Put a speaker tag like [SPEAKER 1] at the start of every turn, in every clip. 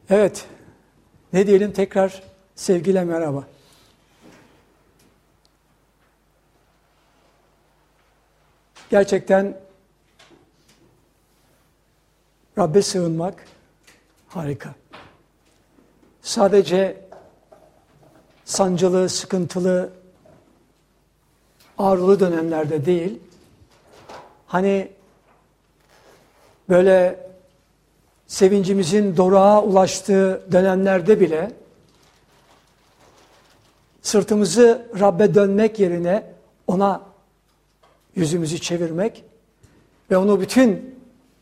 [SPEAKER 1] Evet, ne diyelim tekrar sevgiyle merhaba. Gerçekten Rabbe sığınmak harika. Sadece sancılı, sıkıntılı, ağrılı dönemlerde değil, hani böyle sevincimizin doruğa ulaştığı dönemlerde bile sırtımızı Rabbe dönmek yerine ona yüzümüzü çevirmek ve onu bütün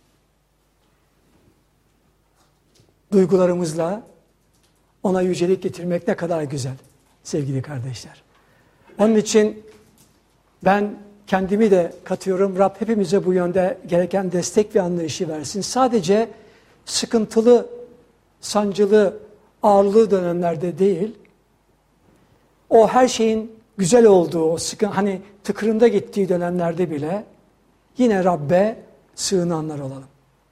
[SPEAKER 1] duygularımızla ona yücelik getirmek ne kadar güzel sevgili kardeşler. Onun için ben kendimi de katıyorum. Rab hepimize bu yönde gereken destek ve anlayışı versin. Sadece sıkıntılı, sancılı, ağırlı dönemlerde değil, o her şeyin güzel olduğu, o hani tıkırında gittiği dönemlerde bile yine Rabbe sığınanlar olalım.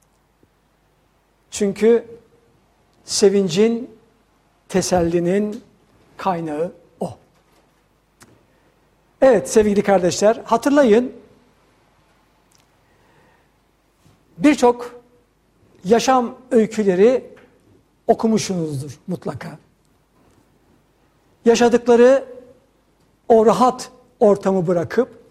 [SPEAKER 1] Çünkü sevincin, tesellinin kaynağı o. Evet sevgili kardeşler, hatırlayın birçok yaşam öyküleri okumuşsunuzdur mutlaka. Yaşadıkları o rahat ortamı bırakıp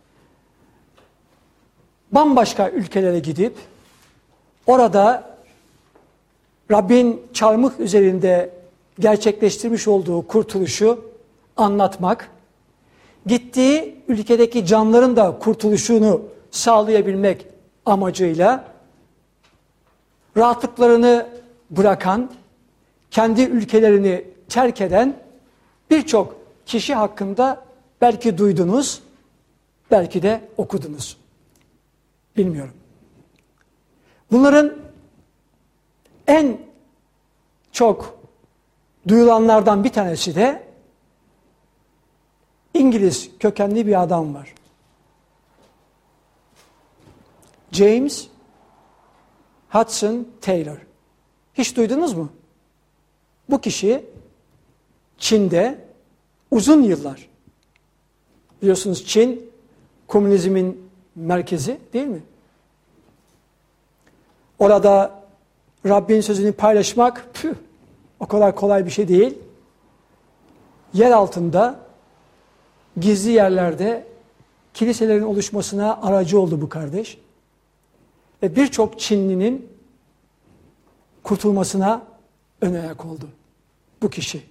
[SPEAKER 1] bambaşka ülkelere gidip orada Rabbin çarmıh üzerinde gerçekleştirmiş olduğu kurtuluşu anlatmak, gittiği ülkedeki canların da kurtuluşunu sağlayabilmek amacıyla rahatlıklarını bırakan, kendi ülkelerini terk eden birçok kişi hakkında belki duydunuz, belki de okudunuz. Bilmiyorum. Bunların en çok duyulanlardan bir tanesi de İngiliz kökenli bir adam var. James Hudson Taylor. Hiç duydunuz mu? Bu kişi Çin'de uzun yıllar, biliyorsunuz Çin komünizmin merkezi değil mi? Orada Rabbin sözünü paylaşmak o kadar kolay bir şey değil. Yer altında, gizli yerlerde kiliselerin oluşmasına aracı oldu bu kardeş. Ve birçok Çinlinin kurtulmasına ön ayak oldu bu kişi.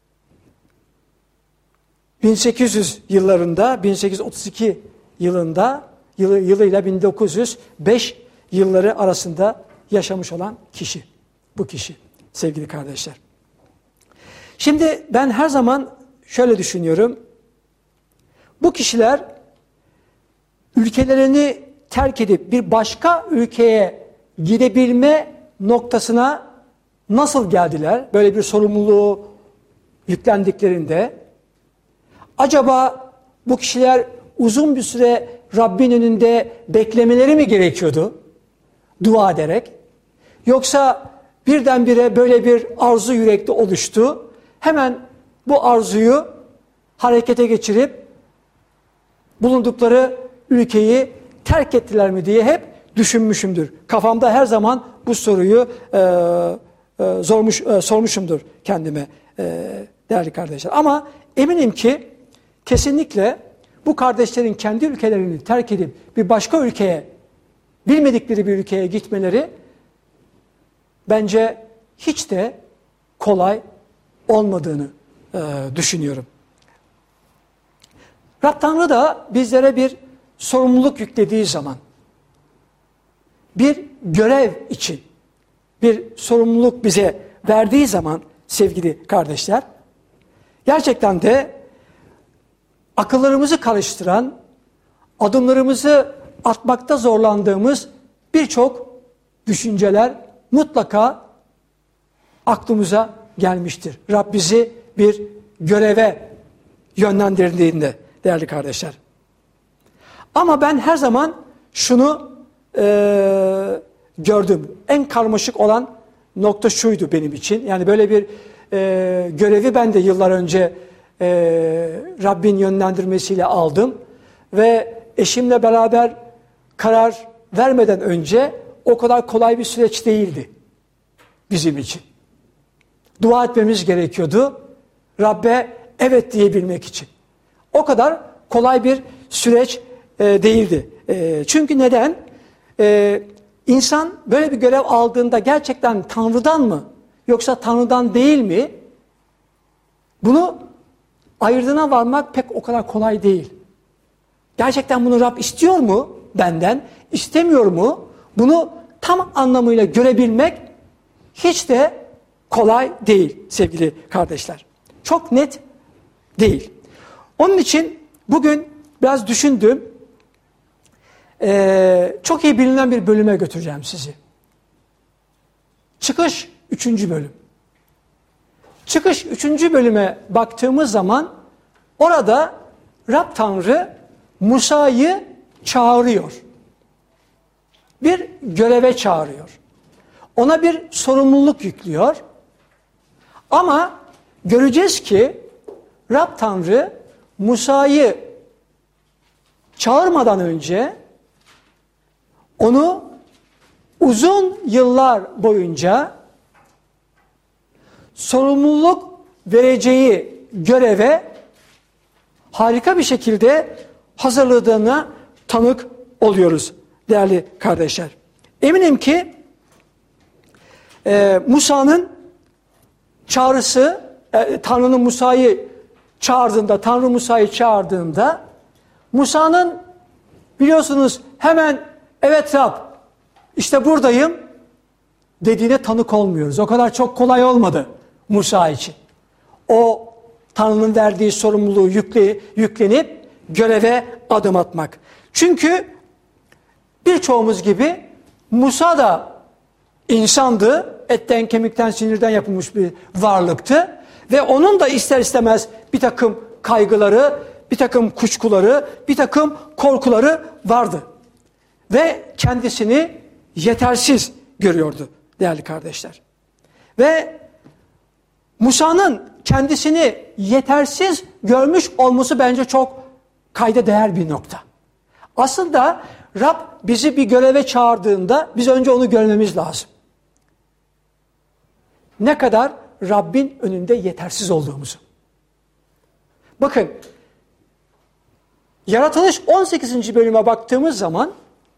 [SPEAKER 1] 1800 yıllarında, 1832 yılıyla 1905 yılları arasında yaşamış olan kişi. Bu kişi sevgili kardeşler. Şimdi ben her zaman şöyle düşünüyorum. Bu kişiler ülkelerini terk edip bir başka ülkeye gidebilme noktasına nasıl geldiler? Böyle bir sorumluluğu yüklendiklerinde acaba bu kişiler uzun bir süre Rabbin önünde beklemeleri mi gerekiyordu? Dua ederek. Yoksa birdenbire böyle bir arzu yürekte oluştu. Hemen bu arzuyu harekete geçirip bulundukları ülkeyi terk ettiler mi diye hep düşünmüşümdür. Kafamda her zaman bu soruyu sormuşumdur kendime değerli kardeşler. Ama eminim ki kesinlikle bu kardeşlerin kendi ülkelerini terk edip bir başka ülkeye, bilmedikleri bir ülkeye gitmeleri bence hiç de kolay olmadığını düşünüyorum. Rab Tanrı da bizlere bir sorumluluk yüklediği zaman, bir görev için bir sorumluluk bize verdiği zaman sevgili kardeşler, gerçekten de akıllarımızı karıştıran, adımlarımızı atmakta zorlandığımız birçok düşünceler mutlaka aklımıza gelmiştir. Rab bizi bir göreve yönlendirdiğinde değerli kardeşler. Ama ben her zaman şunu gördüm. En karmaşık olan nokta şuydu benim için. Yani böyle bir görevi ben de yıllar önce Rabbin yönlendirmesiyle aldım. Ve eşimle beraber karar vermeden önce o kadar kolay bir süreç değildi bizim için. Dua etmemiz gerekiyordu Rabbe evet diyebilmek için. O kadar kolay bir süreç değildi. Çünkü neden? İnsan böyle bir görev aldığında gerçekten Tanrı'dan mı yoksa Tanrı'dan değil mi? Bunu ayırdığına varmak pek o kadar kolay değil. Gerçekten bunu Rab istiyor mu benden? İstemiyor mu? Bunu tam anlamıyla görebilmek hiç de kolay değil sevgili kardeşler. Çok net değil. Onun için bugün biraz düşündüm. Çok iyi bilinen bir bölüme götüreceğim sizi. Çıkış 3. bölüm. Çıkış 3. bölüme baktığımız zaman orada Rab Tanrı Musa'yı çağırıyor. Bir göreve çağırıyor. Ona bir sorumluluk yüklüyor. Ama göreceğiz ki Rab Tanrı Musa'yı çağırmadan önce onu uzun yıllar boyunca sorumluluk vereceği göreve harika bir şekilde hazırladığına tanık oluyoruz değerli kardeşler. Eminim ki Musa'nın çağrısı, Tanrı'nın Musa'yı çağırdığında, Tanrı Musa'yı çağırdığında Musa'nın biliyorsunuz hemen evet Rab işte buradayım dediğine tanık olmuyoruz. O kadar çok kolay olmadı Musa için. O Tanrı'nın verdiği sorumluluğu yüklenip göreve adım atmak. Çünkü birçoğumuz gibi Musa da insandı, etten kemikten sinirden yapılmış bir varlıktı ve onun da ister istemez bir takım kaygıları, bir takım kuşkuları, bir takım korkuları vardı. Ve kendisini yetersiz görüyordu değerli kardeşler. Ve Musa'nın kendisini yetersiz görmüş olması bence çok kayda değer bir nokta. Aslında Rab bizi bir göreve çağırdığında biz önce onu görmemiz lazım. Ne kadar Rabbin önünde yetersiz olduğumuzu. Bakın, Yaratılış 18. bölüme baktığımız zaman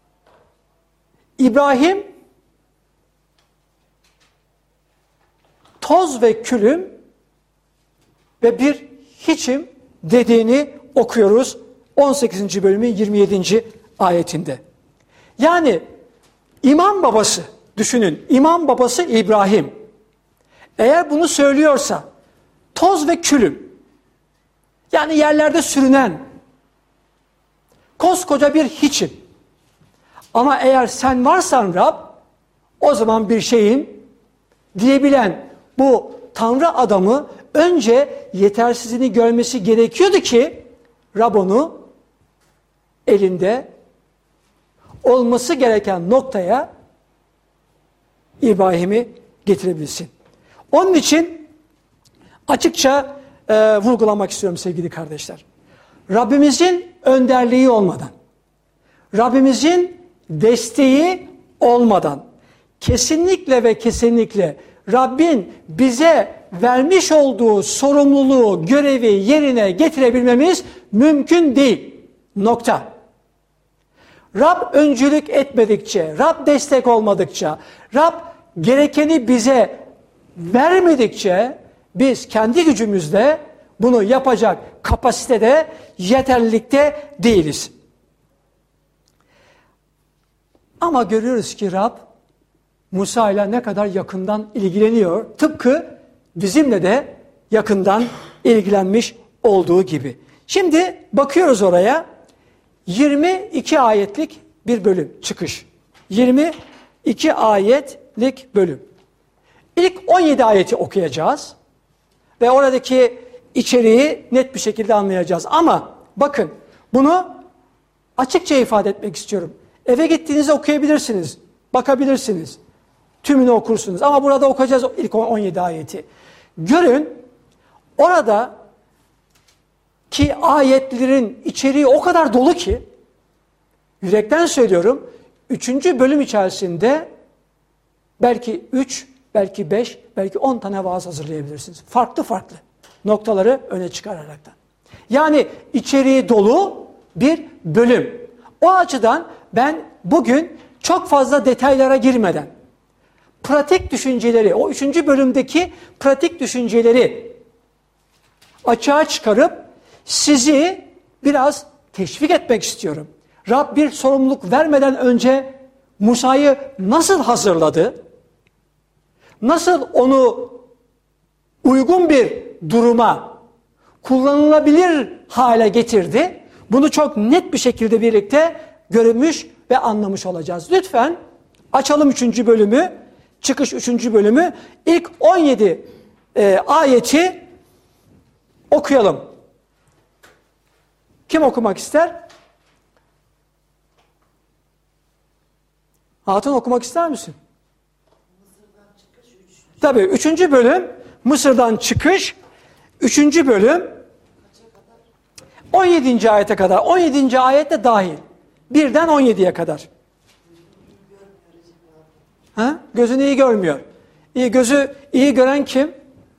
[SPEAKER 1] İbrahim toz ve külüm ve bir hiçim dediğini okuyoruz 18. bölümün 27. ayetinde. Yani imam babası, düşünün, imam babası İbrahim eğer bunu söylüyorsa toz ve külüm, yani yerlerde sürünen koskoca bir hiçim, ama eğer sen varsan Rab, o zaman bir şeyin diyebilen bu Tanrı adamı önce yetersizliğini görmesi gerekiyordu ki Rab onu elinde olması gereken noktaya İbrahim'i getirebilsin. Onun için açıkça vurgulamak istiyorum sevgili kardeşler. Rabbimizin önderliği olmadan, Rabbimizin desteği olmadan kesinlikle ve kesinlikle Rabbin bize vermiş olduğu sorumluluğu, görevi yerine getirebilmemiz mümkün değil. Nokta. Rab öncülük etmedikçe, Rab destek olmadıkça, Rab gerekeni bize vermedikçe biz kendi gücümüzle bunu yapacak kapasitede, yeterlilikte değiliz. Ama görüyoruz ki Rab Musa ile ne kadar yakından ilgileniyor. Tıpkı bizimle de yakından ilgilenmiş olduğu gibi. Şimdi bakıyoruz oraya. 22 ayetlik bir bölüm, çıkış. 22 ayetlik bölüm. İlk 17 ayeti okuyacağız. Ve oradaki içeriği net bir şekilde anlayacağız. Ama bakın, bunu açıkça ifade etmek istiyorum. Eve gittiğinizde okuyabilirsiniz, bakabilirsiniz. Tümünü okursunuz. Ama burada okuyacağız ilk 17 ayeti. Görün, orada ki ayetlerin içeriği o kadar dolu ki, yürekten söylüyorum, 3. bölüm içerisinde belki 3, belki 5, belki 10 tane vaaz hazırlayabilirsiniz. Farklı farklı noktaları öne çıkararaktan. Yani içeriği dolu bir bölüm. O açıdan ben bugün çok fazla detaylara girmeden, pratik düşünceleri, o 3. bölümdeki pratik düşünceleri açığa çıkarıp sizi biraz teşvik etmek istiyorum. Rab bir sorumluluk vermeden önce Musa'yı nasıl hazırladı? Nasıl onu uygun bir duruma, kullanılabilir hale getirdi? Bunu çok net bir şekilde birlikte görmüş ve anlamış olacağız. Lütfen açalım 3. bölümü, Çıkış 3. bölümü. İlk 17 ayeti okuyalım. Kim okumak ister? Hatun okumak ister misin? Tabii 3. bölüm Mısır'dan çıkış 3. bölüm 17. ayete kadar. 17. ayette dahil. 1'den 17'ye kadar. Ha? Gözünü iyi görmüyor. Gözü iyi gören kim?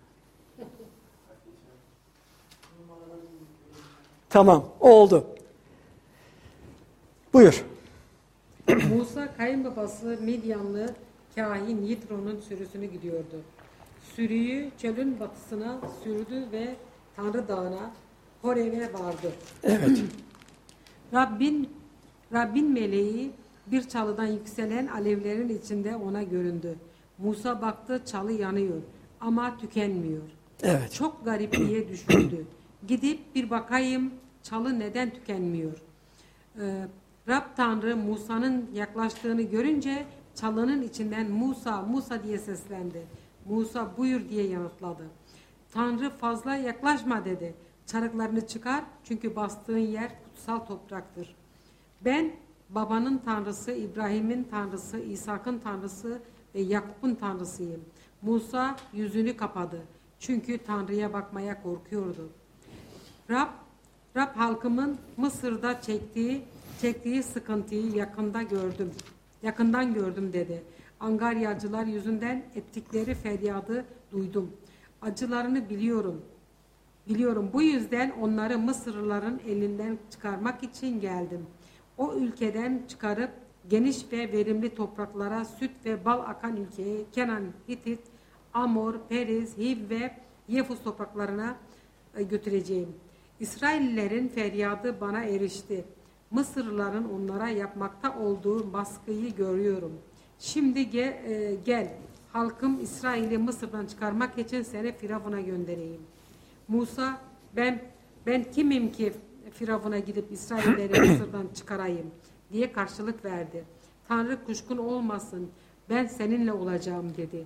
[SPEAKER 1] Tamam, oldu. Buyur.
[SPEAKER 2] Musa kayınbabası Midyanlı kahin Yitro'nun sürüsünü gidiyordu. Sürüyü çölün batısına sürdü ve Tanrı Dağı'na, Horev'e vardı.
[SPEAKER 1] Evet.
[SPEAKER 2] Rabbin meleği bir çalıdan yükselen alevlerin içinde ona göründü. Musa baktı, çalı yanıyor ama tükenmiyor.
[SPEAKER 1] Evet.
[SPEAKER 2] Çok garip diye düşündü. Gidip bir bakayım, çalı neden tükenmiyor? Rab Tanrı Musa'nın yaklaştığını görünce çalının içinden Musa, Musa diye seslendi. Musa buyur diye yanıtladı. Tanrı fazla yaklaşma dedi. Çarıklarını çıkar çünkü bastığın yer kutsal topraktır. Ben babanın Tanrısı, İbrahim'in Tanrısı, İshak'ın Tanrısı ve Yakup'un Tanrısıyım. Musa yüzünü kapadı. Çünkü Tanrı'ya bakmaya korkuyordu. Rab halkımın Mısır'da çektiği sıkıntıyı yakından gördüm dedi. Angaryacılar yüzünden ettikleri feryadı duydum. Acılarını biliyorum. Bu yüzden onları Mısırlıların elinden çıkarmak için geldim. O ülkeden çıkarıp geniş ve verimli topraklara, süt ve bal akan ülkeye, Kenan, Hitit, Amor, Periz, Hiv ve Yefus topraklarına götüreceğim. İsraillerin feryadı bana erişti. Mısırlıların onlara yapmakta olduğu baskıyı görüyorum. Şimdi gel, halkım İsrail'i Mısır'dan çıkarmak için seni Firavun'a göndereyim. Musa, ben kimim ki Firavun'a gidip İsrailleri Mısır'dan çıkarayım diye karşılık verdi. Tanrı kuşkun olmasın, ben seninle olacağım dedi.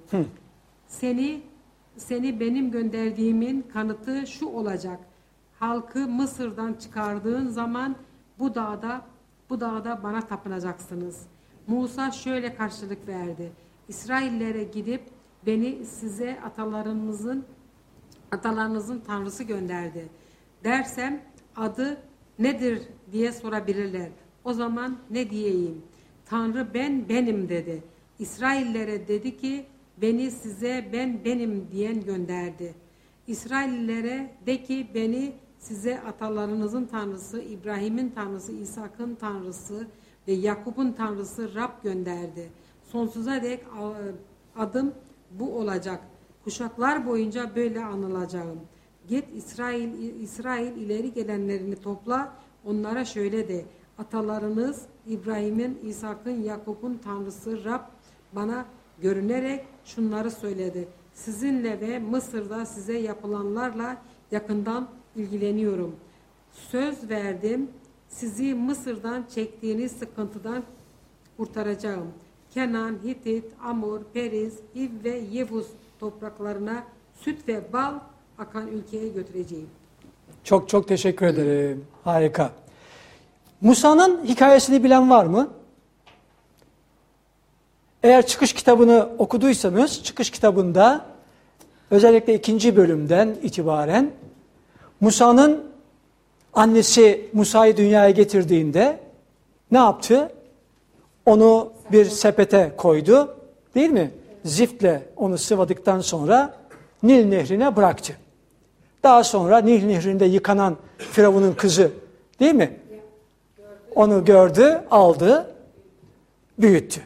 [SPEAKER 2] Seni benim gönderdiğimin kanıtı şu olacak. Halkı Mısır'dan çıkardığın zaman bu dağda bana tapınacaksınız. Musa şöyle karşılık verdi. İsraillere gidip beni size atalarınızın Tanrısı gönderdi. Dersem adı nedir diye sorabilirler. O zaman ne diyeyim? Tanrı benim dedi. İsraillere dedi ki beni size benim diyen gönderdi. İsraillere de ki beni size atalarınızın Tanrısı, İbrahim'in Tanrısı, İshak'ın Tanrısı ve Yakup'un Tanrısı Rab gönderdi. Sonsuza dek adım bu olacak. Kuşaklar boyunca böyle anılacağım. Git İsrail ileri gelenlerini topla, onlara şöyle de. Atalarınız İbrahim'in, İshak'ın, Yakup'un Tanrısı Rab bana görünerek şunları söyledi. Sizinle ve Mısır'da size yapılanlarla yakından ilgileniyorum. Söz verdim, sizi Mısır'dan çektiğiniz sıkıntıdan kurtaracağım. Kenan, Hitit, Amor, Periz, Hiv ve Yevus topraklarına süt ve bal akan ülkeye götüreceğim.
[SPEAKER 1] Çok çok teşekkür ederim. Harika. Musa'nın hikayesini bilen var mı? Eğer Çıkış kitabını okuduysanız, Çıkış kitabında özellikle 2. bölümden itibaren Musa'nın annesi Musa'yı dünyaya getirdiğinde ne yaptı? Onu bir sepete koydu, değil mi? Ziftle onu sıvadıktan sonra Nil Nehri'ne bıraktı. Daha sonra Nil Nehri'nde yıkanan Firavun'un kızı, değil mi? Onu gördü, aldı, büyüttü.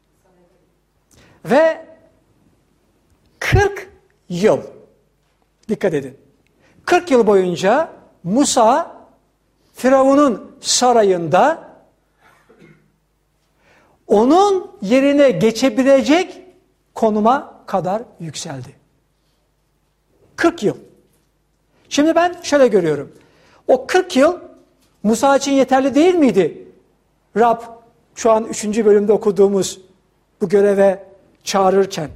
[SPEAKER 1] Ve 40 yıl, dikkat edin, 40 yıl boyunca Musa Firavun'un sarayında onun yerine geçebilecek konuma kadar yükseldi. 40 yıl. Şimdi ben şöyle görüyorum. O 40 yıl Musa için yeterli değil miydi? Rab şu an 3. bölümde okuduğumuz bu göreve çağırırken.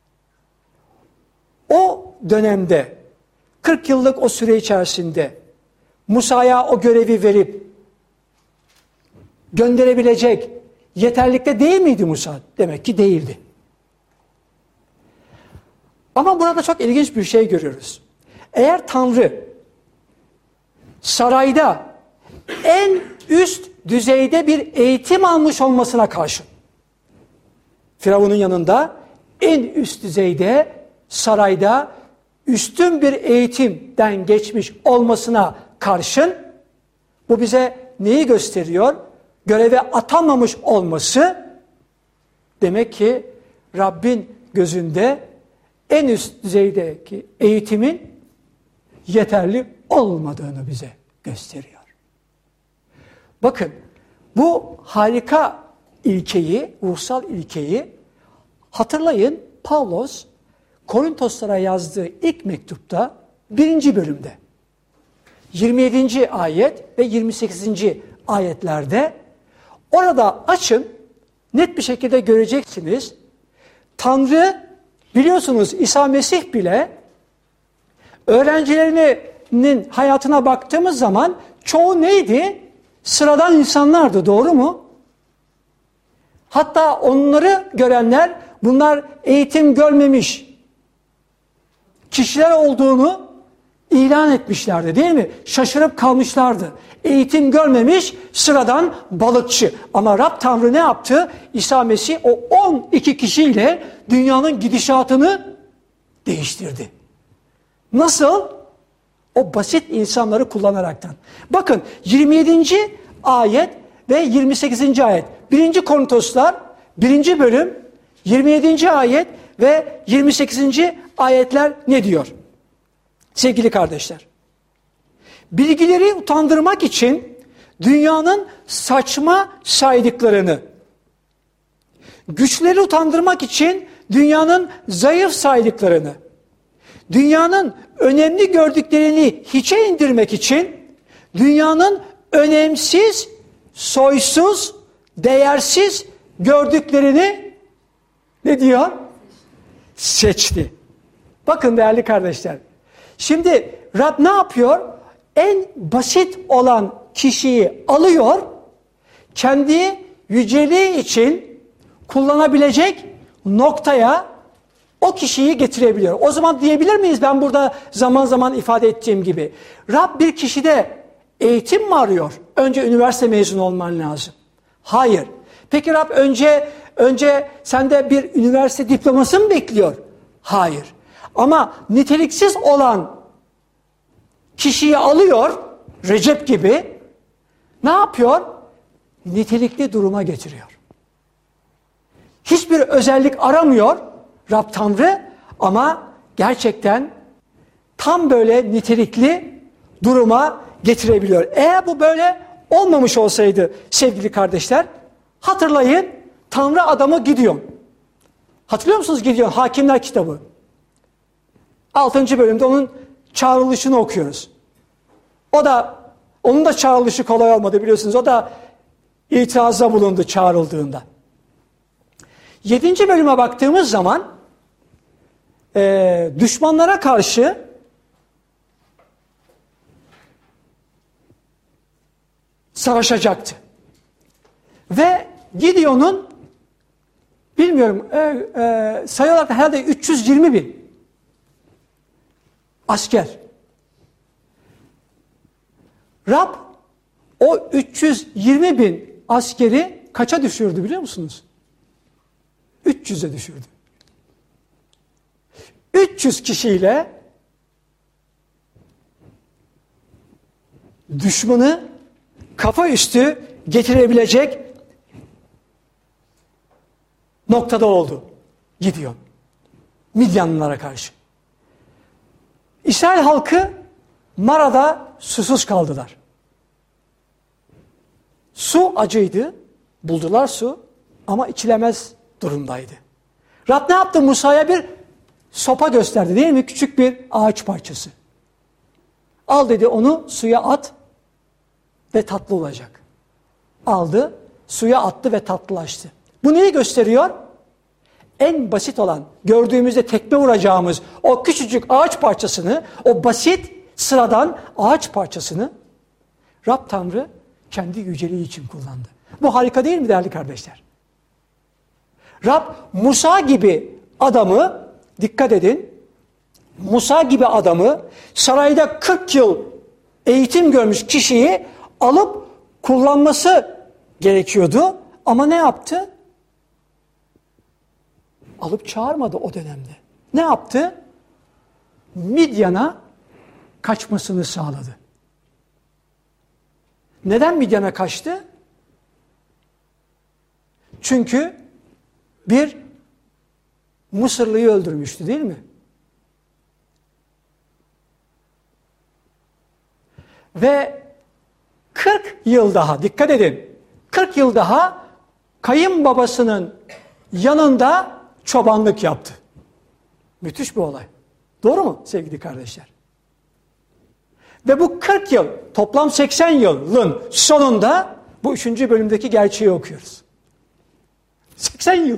[SPEAKER 1] O dönemde 40 yıllık o süre içerisinde Musa'ya o görevi verip gönderebilecek yeterlikte değil miydi Musa? Demek ki değildi. Ama burada çok ilginç bir şey görüyoruz. Eğer Tanrı sarayda en üst düzeyde bir eğitim almış olmasına karşın, Firavun'un yanında en üst düzeyde sarayda üstün bir eğitimden geçmiş olmasına karşın, bu bize neyi gösteriyor? Göreve atanmamış olması demek ki Rabbin gözünde en üst düzeydeki eğitimin yeterli olmadığını bize gösteriyor. Bakın, bu harika ilkeyi, ruhsal ilkeyi hatırlayın. Pavlos Korintoslara yazdığı ilk mektupta 1. bölümde 27. ayet ve 28. ayetlerde, orada açın, net bir şekilde göreceksiniz. Tanrı, biliyorsunuz İsa Mesih bile öğrencilerinin hayatına baktığımız zaman çoğu neydi? Sıradan insanlardı, doğru mu? Hatta onları görenler bunlar eğitim görmemiş kişiler olduğunu ilan etmişlerdi, değil mi? Şaşırıp kalmışlardı. Eğitim görmemiş sıradan balıkçı. Ama Rab Tanrı ne yaptı? İsa Mesih o 12 kişiyle dünyanın gidişatını değiştirdi. Nasıl? O basit insanları kullanaraktan. Bakın 27. ayet ve 28. ayet. 1. Korintoslar 1. bölüm 27. ayet ve 28. ayetler ne diyor? Sevgili kardeşler, bilgileri utandırmak için dünyanın saçma saydıklarını, güçleri utandırmak için dünyanın zayıf saydıklarını, dünyanın önemli gördüklerini hiçe indirmek için dünyanın önemsiz, soysuz, değersiz gördüklerini ne diyor? Seçti. Bakın değerli kardeşler. Şimdi Rab ne yapıyor? En basit olan kişiyi alıyor, kendi yüceliği için kullanabilecek noktaya o kişiyi getirebiliyor. O zaman diyebilir miyiz, ben burada zaman zaman ifade ettiğim gibi, Rab bir kişide eğitim mi arıyor? Önce üniversite mezunu olman lazım. Hayır. Peki Rab önce sende bir üniversite diploması mı bekliyor? Hayır. Ama niteliksiz olan kişiyi alıyor, Recep gibi, ne yapıyor? Nitelikli duruma getiriyor. Hiçbir özellik aramıyor Rab Tanrı ama gerçekten tam böyle nitelikli duruma getirebiliyor. Eğer bu böyle olmamış olsaydı sevgili kardeşler, hatırlayın Tanrı adamı Gideon. Hatırlıyor musunuz Gideon? Hakimler kitabı. 6. bölümde onun çağrılışını okuyoruz. Onun da çağrılışı kolay olmadı biliyorsunuz. O da itirazda bulundu çağrıldığında. 7. bölüme baktığımız zaman düşmanlara karşı savaşacaktı. Ve Gideon'un bilmiyorum sayı olarak da herhalde 320 bin asker. Rab o 320 bin askeri kaça düşürdü biliyor musunuz? 300'e düşürdü. 300 kişiyle düşmanı kafa üstü getirebilecek noktada oldu Gideon. Midyanlılara karşı. İsrail halkı Mara'da susuz kaldılar. Su acıydı, buldular su ama içilemez durumdaydı. Rab ne yaptı? Musa'ya bir sopa gösterdi değil mi? Küçük bir ağaç parçası. Al dedi, onu suya at ve tatlı olacak. Aldı, suya attı ve tatlılaştı. Bu neyi gösteriyor? En basit olan, gördüğümüzde tekme vuracağımız o küçücük ağaç parçasını, o basit, sıradan ağaç parçasını Rab Tanrı kendi yüceliği için kullandı. Bu harika değil mi değerli kardeşler? Rab Musa gibi adamı, dikkat edin, Musa gibi adamı, sarayda 40 yıl eğitim görmüş kişiyi alıp kullanması gerekiyordu. Ama ne yaptı? Alıp çağırmadı o dönemde. Ne yaptı? Midyan'a kaçmasını sağladı. Neden Midyan'a kaçtı? Çünkü bir Mısırlıyı öldürmüştü değil mi? Ve 40 yıl daha, dikkat edin, 40 yıl daha kayınbabasının yanında çobanlık yaptı. Müthiş bir olay. Doğru mu sevgili kardeşler? Ve bu 40 yıl, toplam 80 yılın sonunda bu 3. bölümdeki gerçeği okuyoruz. 80 yıl.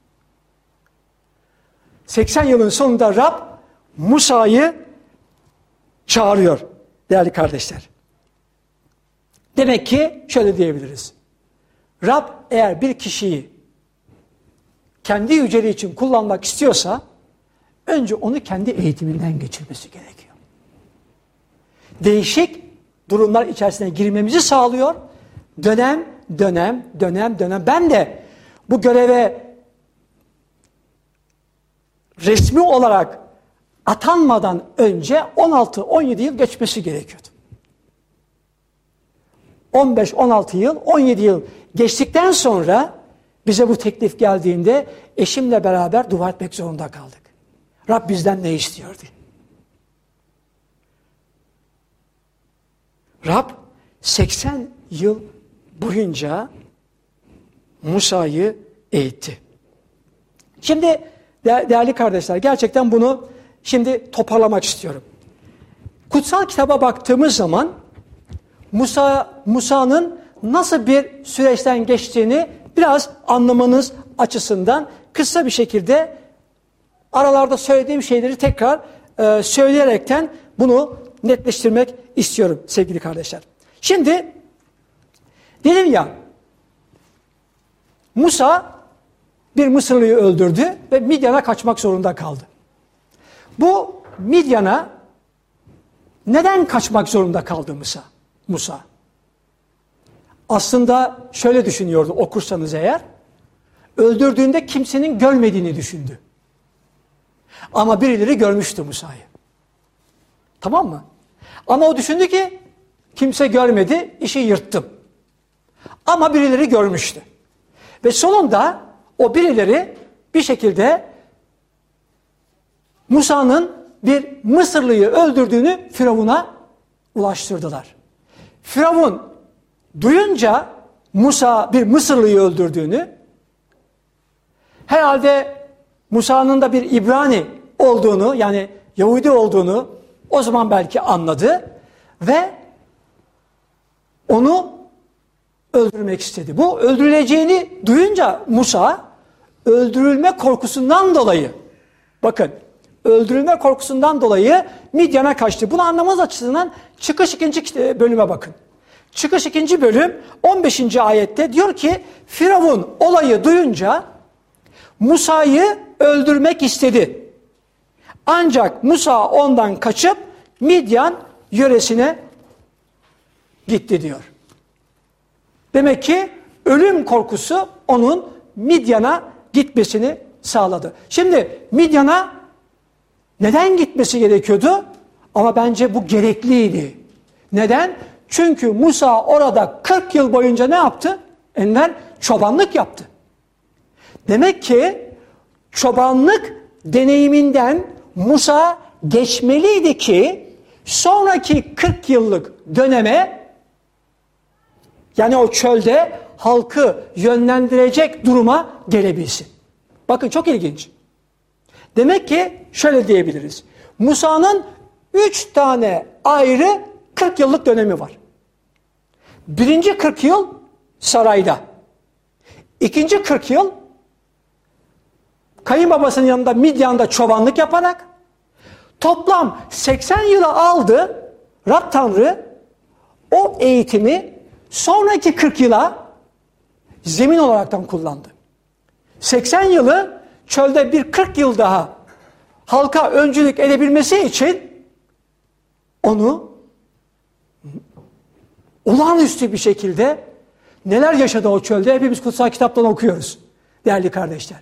[SPEAKER 1] 80 yılın sonunda Rab Musa'yı çağırıyor değerli kardeşler. Demek ki şöyle diyebiliriz. Rab eğer bir kişiyi kendi yüceliği için kullanmak istiyorsa önce onu kendi eğitiminden geçirmesi gerekiyor. Değişik durumlar içerisine girmemizi sağlıyor. Dönem. Ben de bu göreve resmi olarak atanmadan önce 16-17 yıl geçmesi gerekiyordu. 15-16 yıl, 17 yıl geçtikten sonra bize bu teklif geldiğinde eşimle beraber dua etmek zorunda kaldık. Rab bizden ne istiyor diye. Rab 80 yıl boyunca Musa'yı eğitti. Şimdi değerli kardeşler, gerçekten bunu şimdi toparlamak istiyorum. Kutsal kitaba baktığımız zaman Musa'nın nasıl bir süreçten geçtiğini biraz anlamanız açısından kısa bir şekilde aralarda söylediğim şeyleri tekrar söyleyerekten bunu netleştirmek istiyorum sevgili kardeşler. Şimdi dedim ya, Musa bir Mısırlıyı öldürdü ve Midyan'a kaçmak zorunda kaldı. Bu Midyan'a neden kaçmak zorunda kaldı Musa? Aslında şöyle düşünüyordu, okursanız eğer, öldürdüğünde kimsenin görmediğini düşündü. Ama birileri görmüştü Musa'yı. Tamam mı? Ama o düşündü ki kimse görmedi, işi yırttım. Ama birileri görmüştü. Ve sonunda o birileri bir şekilde Musa'nın bir Mısırlıyı öldürdüğünü Firavun'a ulaştırdılar. Firavun duyunca Musa bir Mısırlıyı öldürdüğünü, herhalde Musa'nın da bir İbrani olduğunu, yani Yahudi olduğunu o zaman belki anladı ve onu öldürmek istedi. Bu öldürüleceğini duyunca Musa öldürülme korkusundan dolayı, bakın, öldürülme korkusundan dolayı Midyan'a kaçtı. Bunu anlamamız açısından Çıkış 2. bölüme bakın. Çıkış 2. bölüm 15. ayette diyor ki Firavun olayı duyunca Musa'yı öldürmek istedi. Ancak Musa ondan kaçıp Midyan yöresine gitti diyor. Demek ki ölüm korkusu onun Midyan'a gitmesini sağladı. Şimdi Midyan'a neden gitmesi gerekiyordu? Ama bence bu gerekliydi. Neden? Çünkü Musa orada 40 yıl boyunca ne yaptı? Enver çobanlık yaptı. Demek ki çobanlık deneyiminden Musa geçmeliydi ki sonraki 40 yıllık döneme, yani o çölde halkı yönlendirecek duruma gelebilsin. Bakın çok ilginç. Demek ki şöyle diyebiliriz. Musa'nın 3 tane ayrı 40 yıllık dönemi var. Birinci 40 yıl sarayda. İkinci 40 yıl kayınbabasının yanında Midyan'da çobanlık yaparak toplam 80 yıla aldı. Rab Tanrı o eğitimi sonraki 40 yıla zemin olaraktan kullandı. 80 yılı çölde bir 40 yıl daha halka öncülük edebilmesi için onu olağanüstü bir şekilde neler yaşadı o çölde hepimiz kutsal kitaptan okuyoruz değerli kardeşler.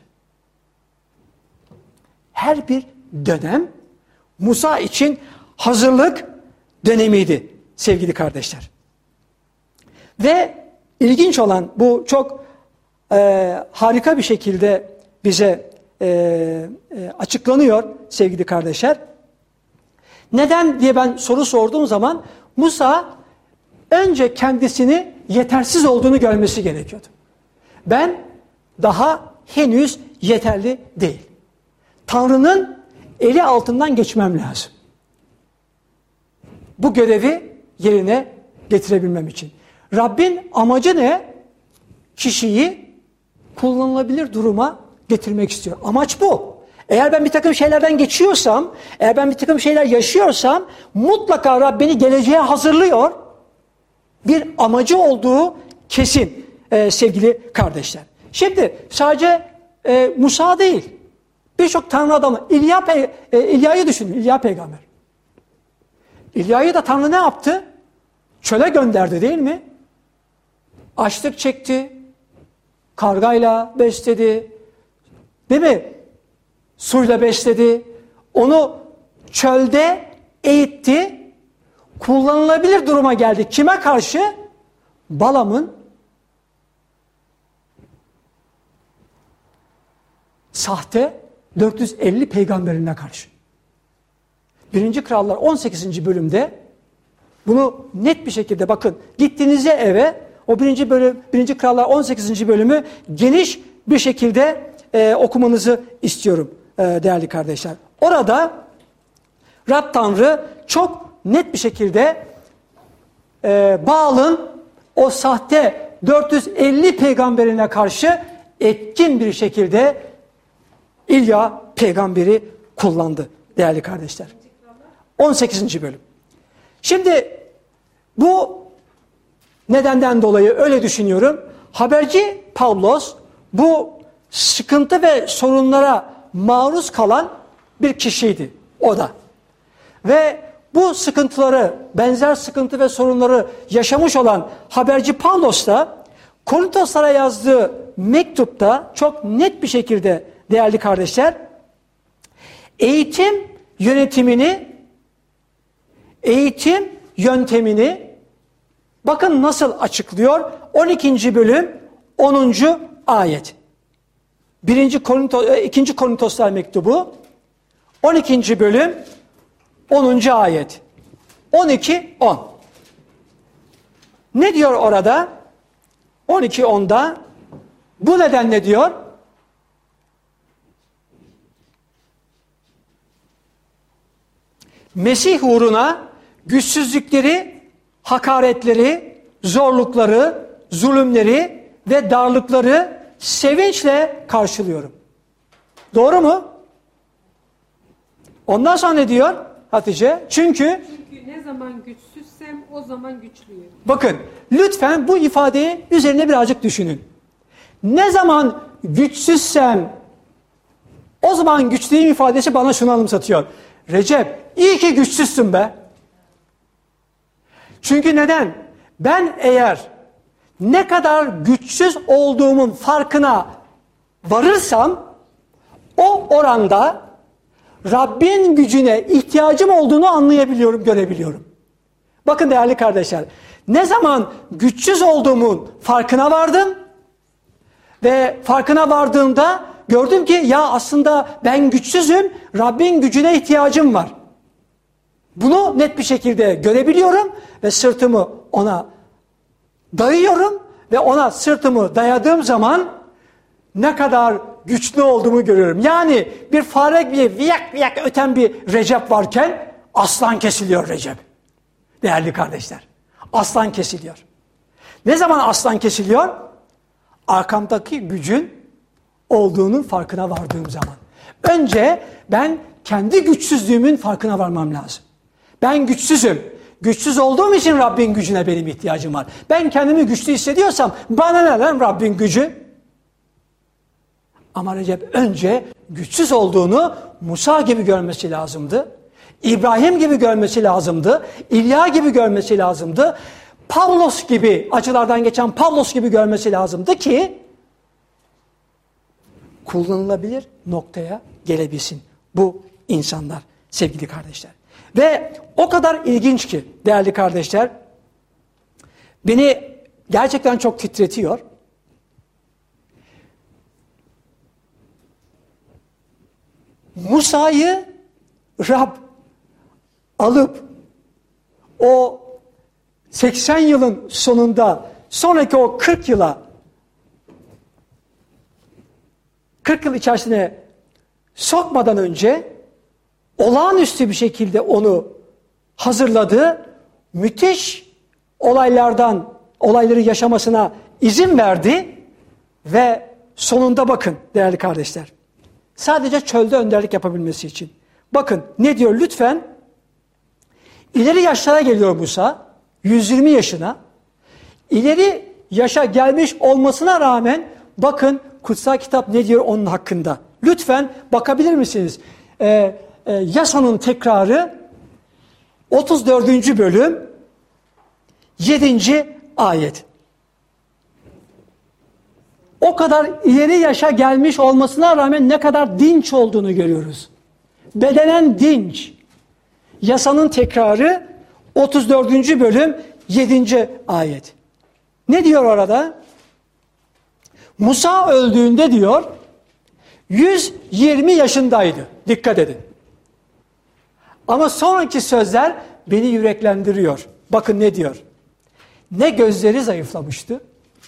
[SPEAKER 1] Her bir dönem Musa için hazırlık dönemiydi sevgili kardeşler. Ve ilginç olan bu çok harika bir şekilde bize açıklanıyor sevgili kardeşler. Neden diye ben soru sorduğum zaman Musa önce kendisini yetersiz olduğunu görmesi gerekiyordu. Ben daha henüz yeterli değil. Tanrı'nın eli altından geçmem lazım. Bu görevi yerine getirebilmem için. Rabbin amacı ne? Kişiyi kullanılabilir duruma getirmek istiyor. Amaç bu. Eğer ben bir takım şeylerden geçiyorsam, eğer ben bir takım şeyler yaşıyorsam mutlaka Rab beni geleceğe hazırlıyor. Bir amacı olduğu kesin sevgili kardeşler. Şimdi sadece Musa değil, birçok Tanrı adamı, İlya'yı düşünün, İlya peygamber. İlya'yı da Tanrı ne yaptı? Çöle gönderdi değil mi? Açlık çekti, kargayla besledi, değil mi? Suyla besledi, onu çölde eğitti, kullanılabilir duruma geldi. Kime karşı? Balam'ın sahte 450 peygamberine karşı. 1. Krallar 18. bölümde bunu net bir şekilde bakın, gittiğinizde eve o 1. Krallar 18. bölümü geniş bir şekilde okumanızı istiyorum değerli kardeşler. Orada Rab Tanrı çok net bir şekilde Baal'ın o sahte 450 peygamberine karşı etkin bir şekilde İlya peygamberi kullandı değerli kardeşler. 18. bölüm. Şimdi bu nedenden dolayı öyle düşünüyorum. Haberci Pavlos bu sıkıntı ve sorunlara maruz kalan bir kişiydi o da. Ve bu sıkıntıları, benzer sıkıntı ve sorunları yaşamış olan haberci Pavlos da Korintoslara yazdığı mektupta çok net bir şekilde değerli kardeşler, eğitim yöntemini bakın nasıl açıklıyor. 12. bölüm 10. ayet. 2. Korintoslar mektubu 12. bölüm 10. ayet. 12-10. Ne diyor orada? 12-10'da bu nedenle diyor, Mesih uğruna güçsüzlükleri, hakaretleri, zorlukları, zulümleri ve darlıkları sevinçle karşılıyorum. Doğru mu? Ondan sonra ne diyor Hatice? Çünkü
[SPEAKER 2] ne zaman güçsüzsem o zaman güçlüyüm.
[SPEAKER 1] Bakın lütfen bu ifadeyi üzerine birazcık düşünün. Ne zaman güçsüzsem O zaman güçlüyüm ifadesi bana şunu anımsatıyor. Recep, iyi ki güçsüzsün be. Çünkü neden? Ben eğer ne kadar güçsüz olduğumun farkına varırsam, o oranda Rabbin gücüne ihtiyacım olduğunu anlayabiliyorum, görebiliyorum. Bakın değerli kardeşler, ne zaman güçsüz olduğumun farkına vardım ve farkına vardığımda gördüm ki ya aslında ben güçsüzüm, Rabbin gücüne ihtiyacım var. Bunu net bir şekilde görebiliyorum ve sırtımı ona dayıyorum ve ona sırtımı dayadığım zaman ne kadar güçlü olduğumu görüyorum. Yani bir fare gibi viyak viyak öten bir Recep varken aslan kesiliyor Recep. Değerli kardeşler, aslan kesiliyor. Ne zaman aslan kesiliyor? Arkamdaki gücün olduğunun farkına vardığım zaman. Önce ben kendi güçsüzlüğümün farkına varmam lazım. Ben güçsüzüm. Güçsüz olduğum için Rabbin gücüne benim ihtiyacım var. Ben kendimi güçlü hissediyorsam bana ne lan Rabbin gücü? Ama Recep önce güçsüz olduğunu Musa gibi görmesi lazımdı. İbrahim gibi görmesi lazımdı. İlya gibi görmesi lazımdı. Pavlos gibi, acılardan geçen Pavlos gibi görmesi lazımdı ki kullanılabilir noktaya gelebilsin bu insanlar, sevgili kardeşler. Ve o kadar ilginç ki değerli kardeşler, beni gerçekten çok titretiyor. Musa'yı Rab alıp o 80 yılın sonunda sonraki o 40 yıl içerisine sokmadan önce olağanüstü bir şekilde onu hazırladı. Müthiş olayları yaşamasına izin verdi ve sonunda bakın değerli kardeşler. Sadece çölde önderlik yapabilmesi için. Bakın ne diyor lütfen. İleri yaşlara geliyor Musa. 120 yaşına. İleri yaşa gelmiş olmasına rağmen bakın kutsal kitap ne diyor onun hakkında. Lütfen bakabilir misiniz? Yasanın tekrarı 34. bölüm 7. ayet. O kadar ileri yaşa gelmiş olmasına rağmen ne kadar dinç olduğunu görüyoruz. Bedenen dinç. Yasanın tekrarı 34. bölüm 7. ayet. Ne diyor orada? Musa öldüğünde diyor 120 yaşındaydı. Dikkat edin. Ama sonraki sözler beni yüreklendiriyor. Bakın ne diyor? Ne gözleri zayıflamıştı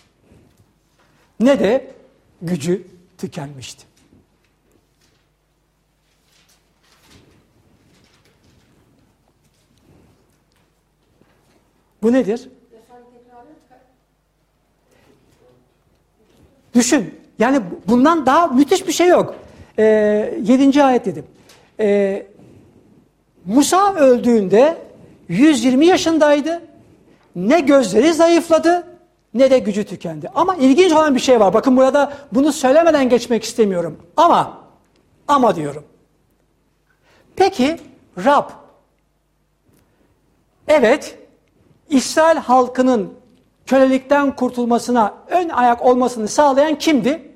[SPEAKER 1] ne de gücü tükenmişti. Bu nedir? Düşün. Yani bundan daha müthiş bir şey yok. 7. ayet dedim. Musa öldüğünde 120 yaşındaydı. Ne gözleri zayıfladı ne de gücü tükendi. Ama ilginç olan bir şey var. Bakın burada bunu söylemeden geçmek istemiyorum. Ama diyorum. Peki Rab, evet, İsrail halkının kölelikten kurtulmasına ön ayak olmasını sağlayan kimdi?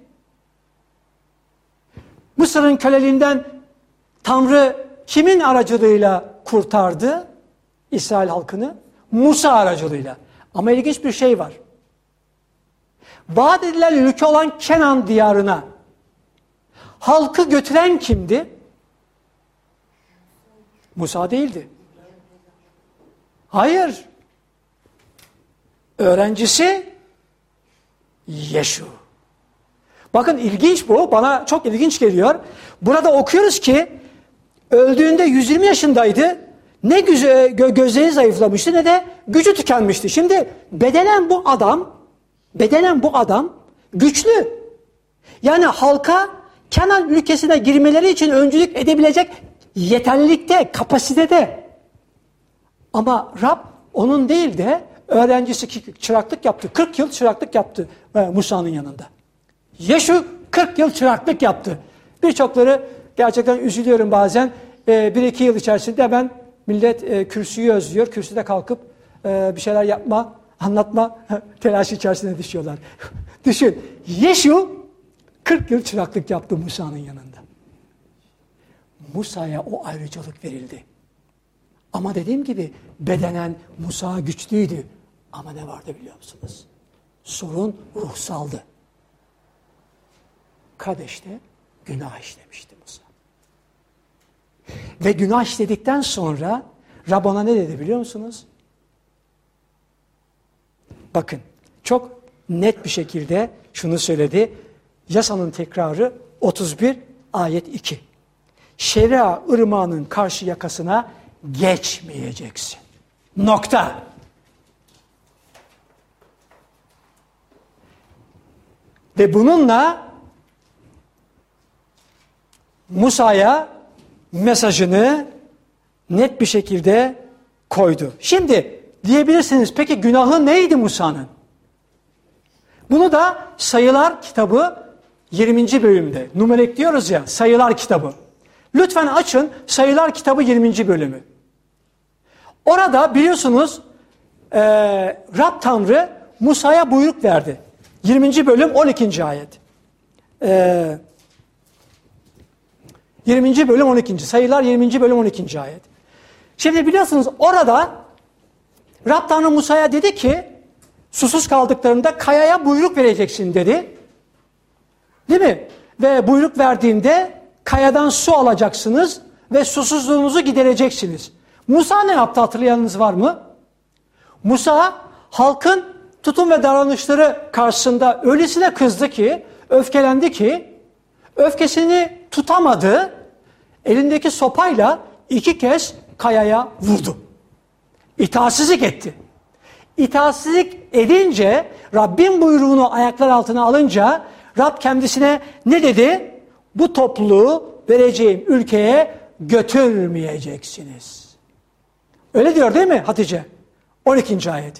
[SPEAKER 1] Mısır'ın köleliğinden Tanrı kimin aracılığıyla kurtardı İsrail halkını? Musa aracılığıyla. Ama ilginç bir şey var. Vaat edilen ülke olan Kenan diyarına halkı götüren kimdi? Musa değildi. Hayır. Öğrencisi Yeşu. Bakın ilginç bu. Bana çok ilginç geliyor. Burada okuyoruz ki öldüğünde 120 yaşındaydı. Ne gözleri zayıflamıştı ne de gücü tükenmişti. Şimdi bedenen bu adam güçlü. Yani halka Kenan ülkesine girmeleri için öncülük edebilecek yeterlilikte, kapasitede. Ama Rab onun değil de öğrencisi çıraklık yaptı. 40 yıl çıraklık yaptı Musa'nın yanında. Yeşu 40 yıl çıraklık yaptı. Birçokları gerçekten üzülüyorum bazen. 1-2 yıl içerisinde hemen millet kürsüyü özlüyor. Kürsüde kalkıp bir şeyler yapma, anlatma telaşı içerisine düşüyorlar. Düşün, Yeşu 40 yıl çıraklık yaptı Musa'nın yanında. Musa'ya o ayrıcalık verildi. Ama dediğim gibi bedenen Musa güçlüydü. Ama ne vardı biliyor musunuz? Sorun ruhsaldı. Kadeş'te günah işlemişti Musa. Ve günah işledikten sonra Rab ona ne dedi biliyor musunuz? Bakın çok net bir şekilde şunu söyledi. Yasanın tekrarı 31 ayet 2. Şeria ırmağının karşı yakasına geçmeyeceksin. Nokta. Ve bununla Musa'ya mesajını net bir şekilde koydu. Şimdi diyebilirsiniz peki günahı neydi Musa'nın? Bunu da Sayılar kitabı 20. bölümde. Numerik diyoruz ya, Sayılar kitabı. Lütfen açın Sayılar kitabı 20. bölümü. Orada biliyorsunuz Rab Tanrı Musa'ya buyruk verdi. 20. bölüm 12. ayet. 20. bölüm 12. Sayılar 20. bölüm 12. ayet. Şimdi biliyorsunuz orada Rab Tanrı Musa'ya dedi ki susuz kaldıklarında kayaya buyruk vereceksin dedi. Değil mi? Ve buyruk verdiğinde kayadan su alacaksınız ve susuzluğunuzu gidereceksiniz. Musa ne yaptı hatırlayanınız var mı? Musa halkın tutum ve davranışları karşısında öylesine kızdı ki, öfkelendi ki, öfkesini tutamadı, elindeki sopayla 2 kez kayaya vurdu. İtaatsizlik etti. İtaatsizlik edince, Rabbin buyruğunu ayaklar altına alınca, Rab kendisine ne dedi? Bu topluluğu vereceğim ülkeye götürmeyeceksiniz. Öyle diyor değil mi Hatice? 12. ayet.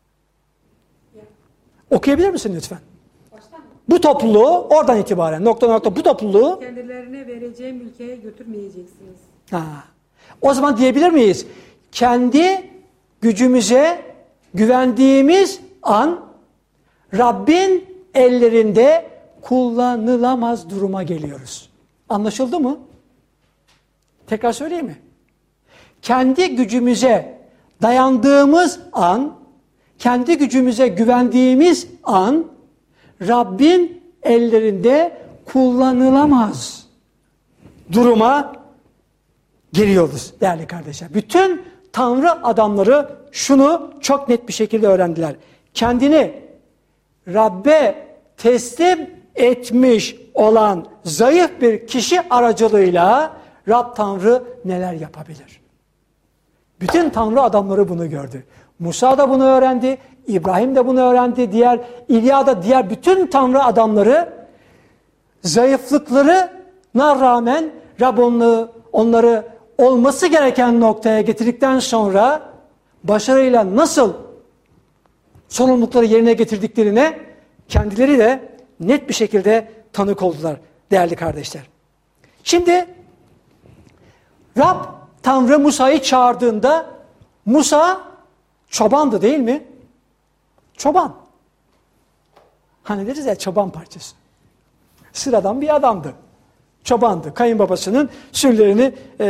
[SPEAKER 1] Okuyabilir misin lütfen? Bu topluluğu oradan itibaren nokta bu topluluğu
[SPEAKER 2] kendilerine vereceğim ülkeye götürmeyeceksiniz.
[SPEAKER 1] O zaman diyebilir miyiz? Kendi gücümüze güvendiğimiz an Rabbin ellerinde kullanılamaz duruma geliyoruz. Anlaşıldı mı? Tekrar söyleyeyim mi? Kendi gücümüze dayandığımız an, kendi gücümüze güvendiğimiz an Rabbin ellerinde kullanılamaz duruma geliyoruz değerli kardeşler. Bütün Tanrı adamları şunu çok net bir şekilde öğrendiler. Kendini Rabbe teslim etmiş olan zayıf bir kişi aracılığıyla Rab Tanrı neler yapabilir? Bütün Tanrı adamları bunu gördü. Musa da bunu öğrendi, İbrahim de bunu öğrendi, diğer bütün Tanrı adamları zayıflıklarına rağmen Rab onları olması gereken noktaya getirdikten sonra başarıyla nasıl sorumlulukları yerine getirdiklerine kendileri de net bir şekilde tanık oldular değerli kardeşler. Şimdi Rab Tanrı Musa'yı çağırdığında Musa çobandı değil mi? Çoban. Hani deriz ya çoban parçası. Sıradan bir adamdı. Çobandı. Kayınbabasının sürülerini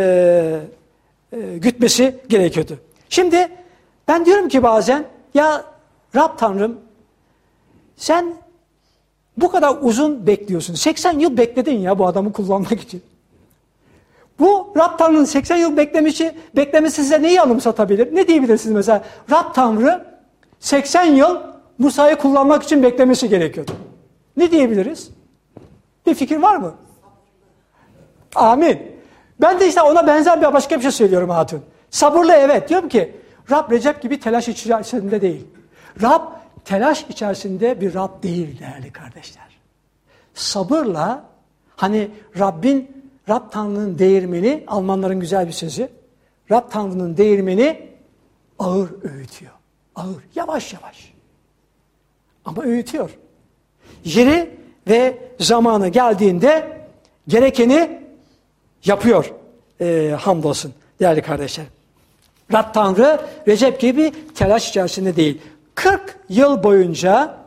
[SPEAKER 1] gütmesi gerekiyordu. Şimdi ben diyorum ki bazen ya Rab Tanrım sen bu kadar uzun bekliyorsun. 80 yıl bekledin ya bu adamı kullanmak için. Bu Rab Tanrı'nın 80 yıl beklemesi size neyi anımsatabilir? Ne diyebilirsiniz mesela? Rab Tanrı 80 yıl Musa'yı kullanmak için beklemesi gerekiyordu. Ne diyebiliriz? Bir fikir var mı? Amin. Ben de işte ona benzer bir başka bir şey söylüyorum hatun. Sabırlı evet. Diyorum ki Rab Recep gibi telaş içerisinde değil. Rab telaş içerisinde bir Rab değil değerli kardeşler. Sabırla hani Rab Tanrı'nın değirmeni, Almanların güzel bir sözü. Rab Tanrı'nın değirmeni ağır öğütüyor. Ağır, yavaş yavaş. Ama öğütüyor. Yeri ve zamanı geldiğinde gerekeni yapıyor. Hamdolsun değerli kardeşlerim. Rab Tanrı Recep gibi telaş içerisinde değil. 40 yıl boyunca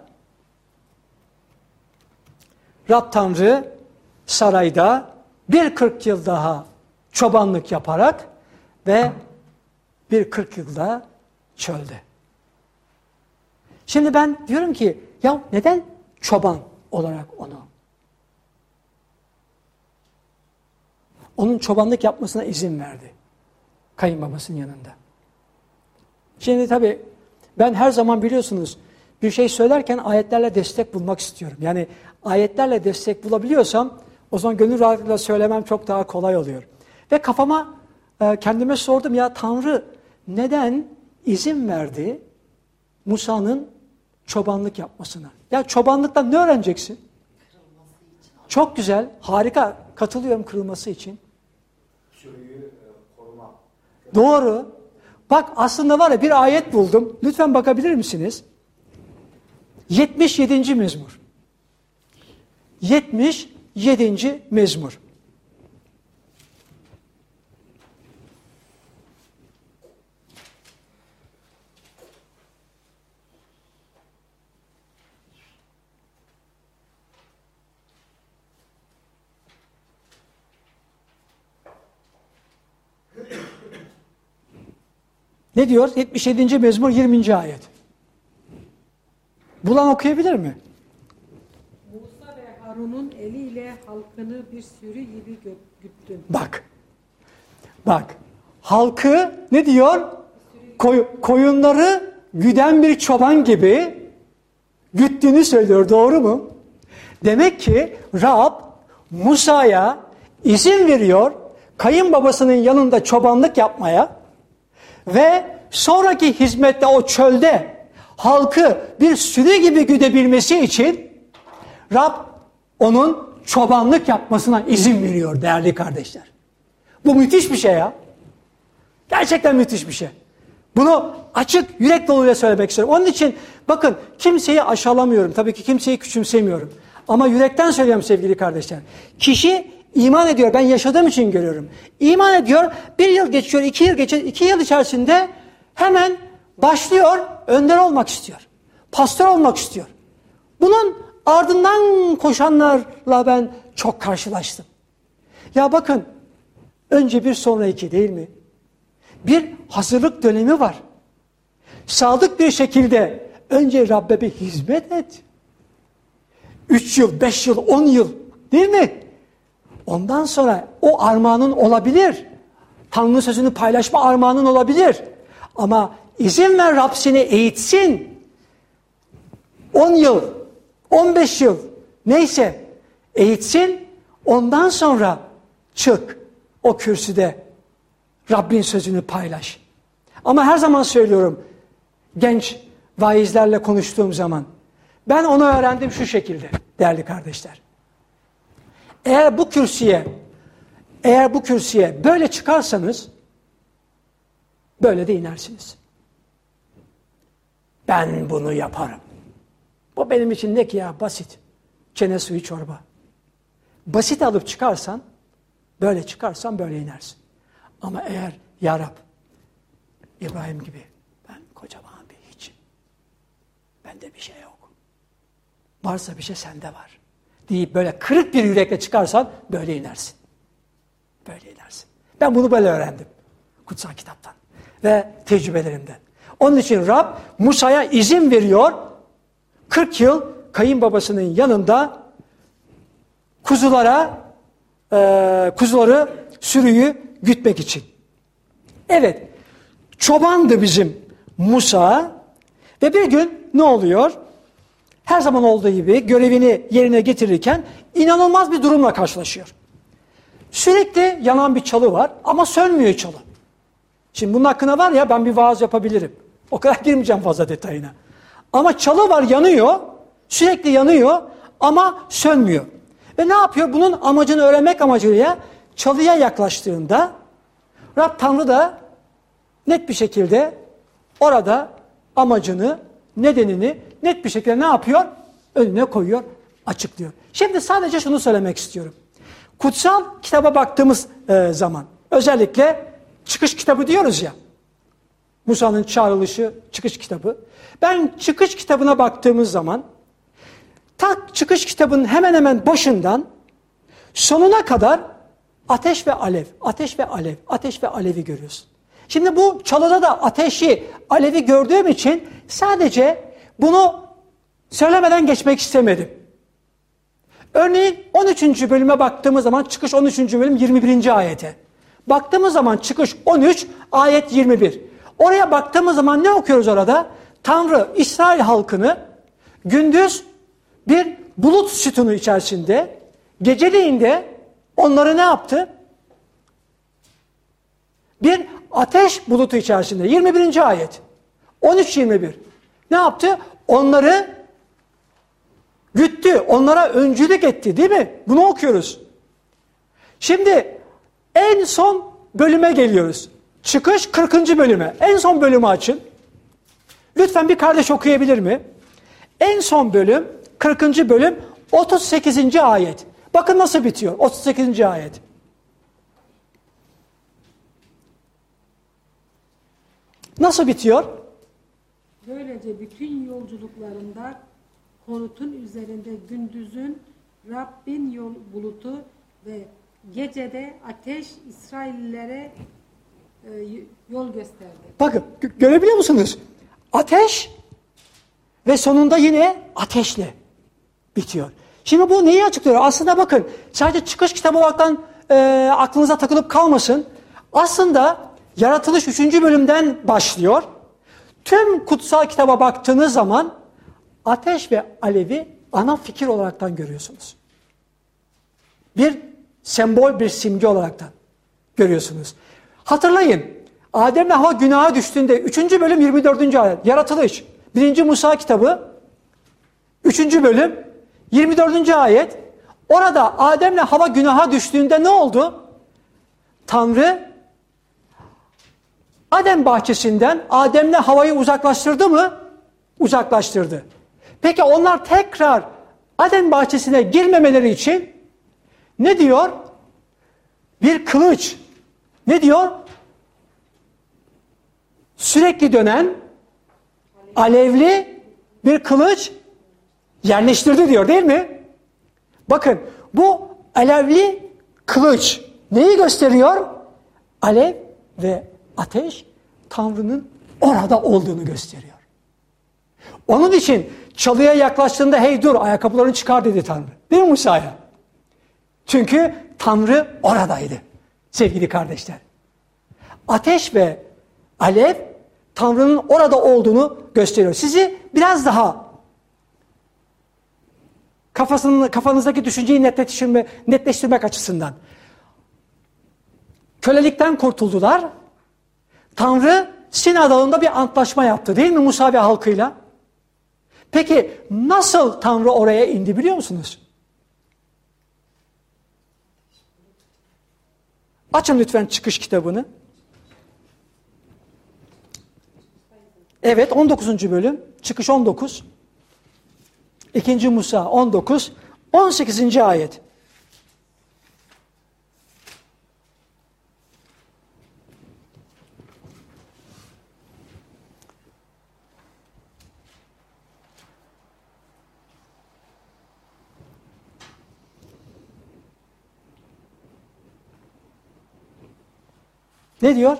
[SPEAKER 1] Rab Tanrı sarayda bir 40 yıl daha çobanlık yaparak ve bir 40 yılda çölde. Şimdi ben diyorum ki ya neden çoban olarak onu? Onun çobanlık yapmasına izin verdi. Kayınbabasının yanında. Şimdi tabii ben her zaman biliyorsunuz bir şey söylerken ayetlerle destek bulmak istiyorum. Yani ayetlerle destek bulabiliyorsam o zaman gönül rahatlığıyla söylemem çok daha kolay oluyor. Ve kafama kendime sordum ya Tanrı neden izin verdi Musa'nın çobanlık yapmasına? Ya çobanlıktan ne öğreneceksin? Çok güzel, harika. Katılıyorum kırılması için.
[SPEAKER 3] Sürüyü koruma.
[SPEAKER 1] Doğru. Bak aslında var ya bir ayet buldum. Lütfen bakabilir misiniz? 77. mezmur. 77. mezmur. Ne diyor? 77. mezmur 20. ayet. Bulan okuyabilir mi?
[SPEAKER 2] Musa ve Harun'un eliyle halkını bir sürü gibi güttün.
[SPEAKER 1] Bak. Halkı ne diyor? Koyunları güden bir çoban gibi güttüğünü söylüyor. Doğru mu? Demek ki Rab Musa'ya izin veriyor kayınbabasının yanında çobanlık yapmaya ve sonraki hizmette o çölde halkı bir sürü gibi güdebilmesi için Rab onun çobanlık yapmasına izin veriyor değerli kardeşler. Bu müthiş bir şey ya. Gerçekten müthiş bir şey. Bunu açık yürek doluyla söylemek istiyorum. Onun için bakın kimseyi aşağılamıyorum. Tabii ki kimseyi küçümsemiyorum. Ama yürekten söylüyorum sevgili kardeşler. Kişi iman ediyor. Ben yaşadığım için görüyorum. İman ediyor. 1 yıl geçiyor, 2 yıl geçiyor. 2 yıl içerisinde hemen başlıyor. Önder olmak istiyor. Pastör olmak istiyor. Bunun ardından koşanlarla ben çok karşılaştım. Ya bakın önce bir sonra iki değil mi? Bir hazırlık dönemi var. Sadık bir şekilde önce Rabbe bir hizmet et. 3 yıl, 5 yıl, 10 yıl değil mi? Ondan sonra o armağanın olabilir. Tanrı'nın sözünü paylaşma armağanın olabilir. Ama izin ver Rab seni eğitsin. 10 yıl, 15 yıl neyse eğitsin. Ondan sonra çık o kürsüde Rabbin sözünü paylaş. Ama her zaman söylüyorum genç vaizlerle konuştuğum zaman ben onu öğrendim şu şekilde değerli kardeşler. Eğer bu kürsüye böyle çıkarsanız böyle de inersiniz. Ben bunu yaparım. Bu benim için ne ki ya basit. Çene suyu çorba. Basit alıp çıkarsan böyle çıkarsan böyle inersin. Ama eğer ya Rab İbrahim gibi ben kocaman bir hiçim. Bende bir şey yok. Varsa bir şey sende var. Deyip böyle kırık bir yürekle çıkarsan böyle inersin. Böyle inersin. Ben bunu böyle öğrendim. Kutsal kitaptan ve tecrübelerimden. Onun için Rab Musa'ya izin veriyor. 40 yıl kayınbabasının yanında kuzuları sürüyü gütmek için. Evet. Çobandı bizim Musa ve bir gün ne oluyor? Her zaman olduğu gibi görevini yerine getirirken inanılmaz bir durumla karşılaşıyor. Sürekli yanan bir çalı var ama sönmüyor çalı. Şimdi bunun hakkında var ya ben bir vaaz yapabilirim. O kadar girmeyeceğim fazla detayına. Ama çalı var yanıyor, sürekli yanıyor ama sönmüyor. Ve ne yapıyor? Bunun amacını öğrenmek amacıyla çalıya yaklaştığında Rab Tanrı da net bir şekilde orada amacını, nedenini net bir şekilde ne yapıyor? Önüne koyuyor, açıklıyor. Şimdi sadece şunu söylemek istiyorum. kutsal kitaba baktığımız zaman, özellikle Çıkış kitabı diyoruz ya, Musa'nın çağrılışı Çıkış kitabı. Ben Çıkış kitabına baktığımız zaman, Çıkış kitabının hemen hemen başından sonuna kadar ateş ve alev, ateş ve alev, ateş ve alevi görüyorsun. Şimdi bu çalıda da ateşi, alevi gördüğüm için sadece bunu söylemeden geçmek istemedim. Örneğin 13. bölüme baktığımız zaman, Çıkış 13. bölüm 21. ayete. Baktığımız zaman Çıkış 13, ayet 21. Oraya baktığımız zaman ne okuyoruz orada? Tanrı İsrail halkını gündüz bir bulut sütunu içerisinde, geceleyin de onları ne yaptı? Bir ateş bulutu içerisinde. 21. ayet. 13-21. Ne yaptı? Onları güttü. Onlara öncülük etti, değil mi? Bunu okuyoruz. Şimdi en son bölüme geliyoruz. Çıkış 40. bölüme. En son bölümü açın. Lütfen bir kardeş okuyabilir mi? En son bölüm, 40. bölüm, 38. ayet. Bakın nasıl bitiyor. 38. ayet. Nasıl bitiyor?
[SPEAKER 2] Böylece bütün yolculuklarında konutun üzerinde gündüzün Rabbin yol bulutu ve gecede ateş İsraillilere yol gösterdi.
[SPEAKER 1] Bakın görebiliyor musunuz? Ateş ve sonunda yine ateşle bitiyor. Şimdi bu neyi açıklıyor? Aslında bakın sadece Çıkış kitabı olaraktan aklınıza takılıp kalmasın. Aslında Yaratılış 3. bölümden başlıyor. Tüm kutsal kitaba baktığınız zaman ateş ve alevi ana fikir olaraktan görüyorsunuz. Bir sembol, bir simge olaraktan görüyorsunuz. Hatırlayın, Adem'le Havva günaha düştüğünde 3. bölüm 24. ayet. Yaratılış 1. Musa kitabı 3. bölüm 24. ayet. Orada Adem'le Havva günaha düştüğünde ne oldu? Tanrı Adem bahçesinden Adem'le Havva'yı uzaklaştırdı mı? Uzaklaştırdı. Peki onlar tekrar Adem bahçesine girmemeleri için ne diyor? Bir kılıç. Ne diyor? Sürekli dönen alevli bir kılıç yerleştirdi diyor, değil mi? Bakın bu alevli kılıç neyi gösteriyor? Alev ve ateş Tanrı'nın orada olduğunu gösteriyor. Onun için çalıya yaklaştığında hey dur ayakkabılarını çıkar dedi Tanrı. Değil mi Musa'ya? Çünkü Tanrı oradaydı sevgili kardeşler. Ateş ve alev Tanrı'nın orada olduğunu gösteriyor. Sizi biraz daha kafanızdaki düşünceyi netleştirmek açısından. Kölelikten kurtuldular. Tanrı Sina Dağı'nda bir antlaşma yaptı değil mi Musa ve halkıyla? Peki nasıl Tanrı oraya indi biliyor musunuz? Açın lütfen Çıkış kitabını. Evet 19. bölüm. Çıkış 19. 2. Musa 19. 18. ayet. Ne diyor?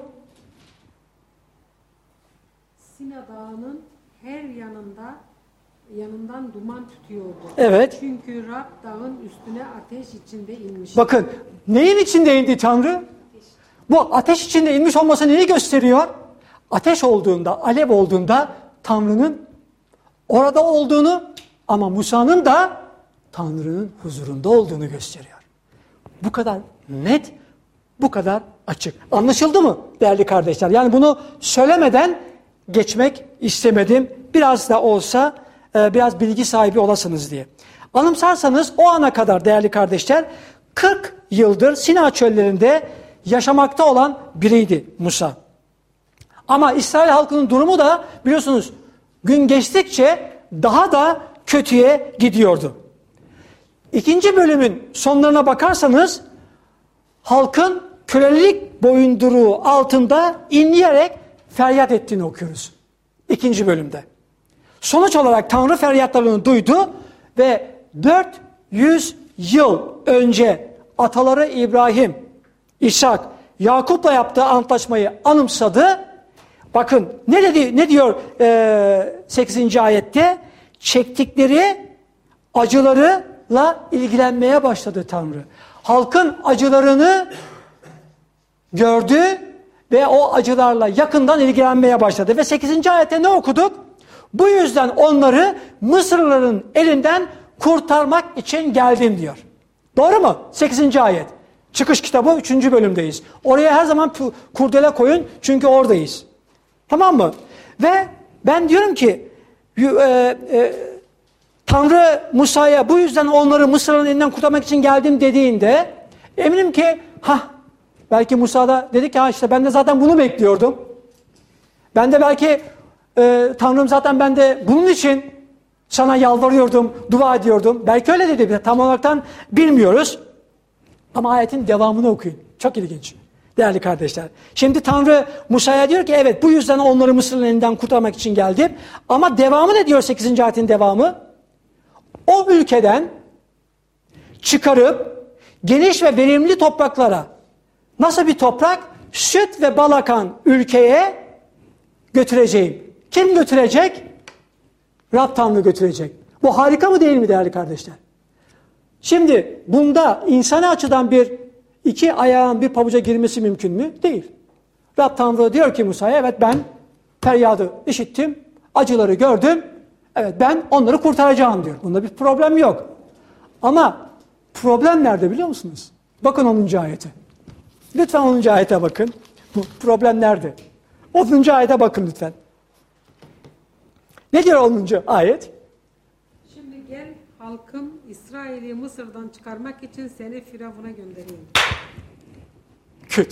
[SPEAKER 2] Sina Dağı'nın her yanından duman tütüyordu.
[SPEAKER 1] Evet.
[SPEAKER 2] Çünkü Rab dağın üstüne ateş içinde inmişti.
[SPEAKER 1] Bakın neyin içinde indi Tanrı? Bu ateş içinde inmiş olması neyi gösteriyor? Ateş olduğunda, alev olduğunda Tanrı'nın orada olduğunu ama Musa'nın da Tanrı'nın huzurunda olduğunu gösteriyor. Bu kadar net, bu kadar açık. Anlaşıldı mı değerli kardeşler? Yani bunu söylemeden geçmek istemedim. Biraz da olsa biraz bilgi sahibi olasınız diye. Anımsarsanız o ana kadar değerli kardeşler 40 yıldır Sina çöllerinde yaşamakta olan biriydi Musa. Ama İsrail halkının durumu da biliyorsunuz gün geçtikçe daha da kötüye gidiyordu. 2. bölümün sonlarına bakarsanız halkın kölelik boyunduruğu altında inleyerek feryat ettiğini okuyoruz. 2. bölümde. Sonuç olarak Tanrı feryatlarını duydu ve 400 yıl önce ataları İbrahim, İshak, Yakup'la yaptığı antlaşmayı anımsadı. Bakın ne diyor 8. ayette? Çektikleri acılarıyla ilgilenmeye başladı Tanrı. Halkın acılarını gördü ve o acılarla yakından ilgilenmeye başladı. Ve 8. ayette ne okuduk? Bu yüzden onları Mısırlıların elinden kurtarmak için geldim diyor. Doğru mu? 8. ayet. Çıkış kitabı 3. bölümdeyiz. Oraya her zaman kurdele koyun çünkü oradayız. Tamam mı? Ve ben diyorum ki Tanrı Musa'ya bu yüzden onları Mısır'ın elinden kurtarmak için geldim dediğinde eminim ki belki Musa da dedi ki işte ben de zaten bunu bekliyordum. Ben de belki Tanrım zaten ben de bunun için sana yalvarıyordum, dua ediyordum. Belki öyle dedi. Tam olaraktan bilmiyoruz. Ama ayetin devamını okuyun. Çok ilginç. Değerli kardeşler. Şimdi Tanrı Musa'ya diyor ki evet bu yüzden onları Mısır'ın elinden kurtarmak için geldim. Ama devamı ne diyor 8. ayetin devamı? O ülkeden çıkarıp geniş ve verimli topraklara, nasıl bir toprak? Süt ve bal akan ülkeye götüreceğim. Kim götürecek? Rab Tanrı götürecek. Bu harika mı değil mi değerli kardeşler? Şimdi bunda insani açıdan iki ayağın bir pabuca girmesi mümkün mü? Değil. Rab Tanrı diyor ki Musa'ya evet ben feryadı işittim, acıları gördüm, evet ben onları kurtaracağım diyor. Bunda bir problem yok. Ama problem nerede biliyor musunuz? Bakın 10. ayete. Lütfen 10. ayete bakın. Bu problem nerede? 10. ayete bakın lütfen. Ne diyor 10. ayet?
[SPEAKER 2] Şimdi gel halkım İsrail'i Mısır'dan çıkarmak için seni Firavun'a göndereyim.
[SPEAKER 1] Kötü.